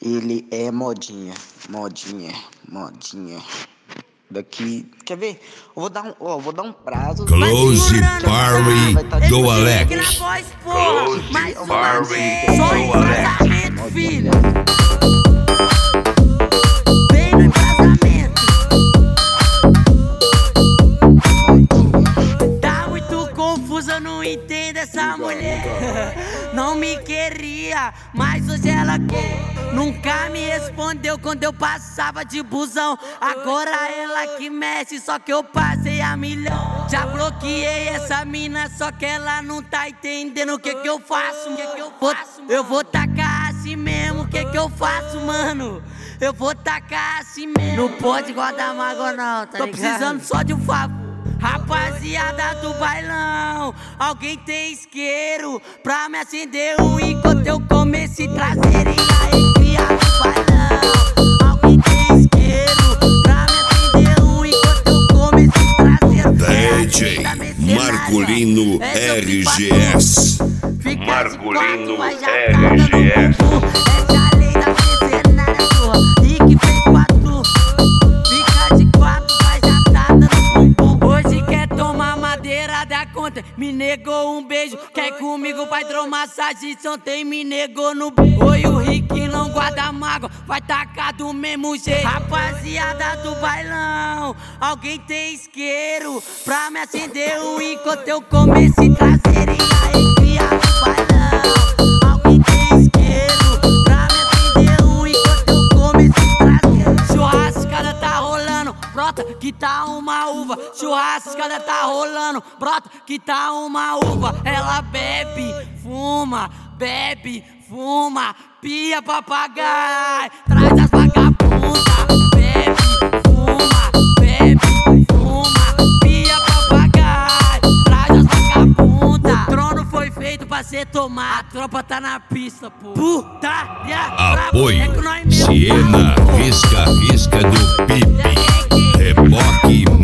Ele é modinha. Daqui, quer ver? Eu vou dar um prazo. Close Party do Alex. Close Party do Alex. Filho. Vem no embasamento. Tá muito confusa, eu não entendo essa mulher. Não me queria, mas hoje ela quer. Nunca me respondeu quando eu passava de busão. Agora ela que mexe, só que eu passei a milhão. Já bloqueei essa mina, só que ela não tá entendendo o que eu faço. Eu vou tacar assim mesmo, o que eu faço, mano? Eu vou tacar assim mesmo. Não pode guardar mágoa não, tá ligado? Tô precisando só de um favor. Rapaziada do bailão, alguém tem isqueiro pra me acender enquanto eu comecei traseiro e alegria do bailão. Alguém tem isqueiro pra me acender enquanto eu comecei traseiro. DJ Marcolino RGS. Marcolino RGS. Essa é a lei da mercenária, porra. E que fez quatro. Fica de quatro, vai já tá dando bumbum. Hoje quer tomar madeira da conta, me negou um beijo. Quer comigo, vai hidromassagem, ontem me negou no beijo. Oi, o Rick não guarda mágoa, vai tacar do mesmo jeito. Rapaziada do bailão, alguém tem isqueiro pra me acender enquanto eu comecei traseiro e alegria do bailão. Alguém tem isqueiro pra me acender enquanto eu comecei traseiro. Churrascada tá rolando, brota que tá uma uva. Churrascada tá rolando, brota que tá uma uva. Ela bebe, fuma, pia papagaio, traz as vagabundas. Bebe, fuma, pia papagaio, traz as vagabundas. O trono foi feito pra ser tomado, a tropa tá na pista, pô. Putaria, Apoio Siena, risca do Pipe, reboque